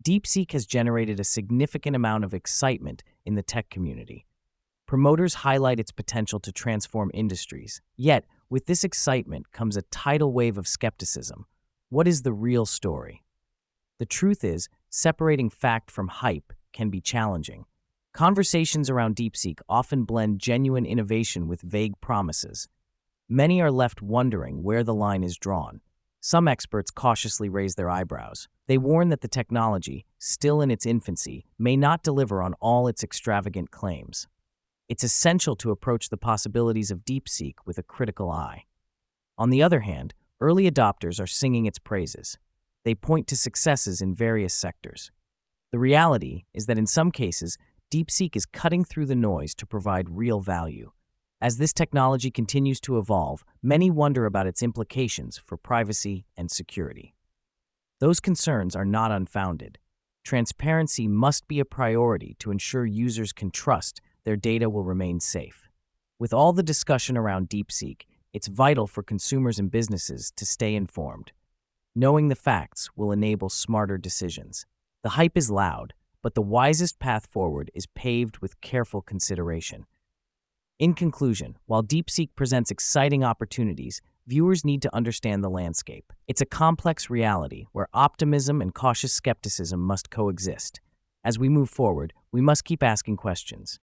DeepSeek has generated a significant amount of excitement in the tech community. Promoters highlight its potential to transform industries. Yet, with this excitement comes a tidal wave of skepticism. What is the real story? The truth is, separating fact from hype can be challenging. Conversations around DeepSeek often blend genuine innovation with vague promises. Many are left wondering where the line is drawn. Some experts cautiously raise their eyebrows. They warn that the technology, still in its infancy, may not deliver on all its extravagant claims. It's essential to approach the possibilities of DeepSeek with a critical eye. On the other hand, early adopters are singing its praises. They point to successes in various sectors. The reality is that in some cases, DeepSeek is cutting through the noise to provide real value. As this technology continues to evolve, many wonder about its implications for privacy and security. Those concerns are not unfounded. Transparency must be a priority to ensure users can trust their data will remain safe. With all the discussion around DeepSeek, it's vital for consumers and businesses to stay informed. Knowing the facts will enable smarter decisions. The hype is loud, but the wisest path forward is paved with careful consideration. In conclusion, while DeepSeek presents exciting opportunities, viewers need to understand the landscape. It's a complex reality where optimism and cautious skepticism must coexist. As we move forward, we must keep asking questions.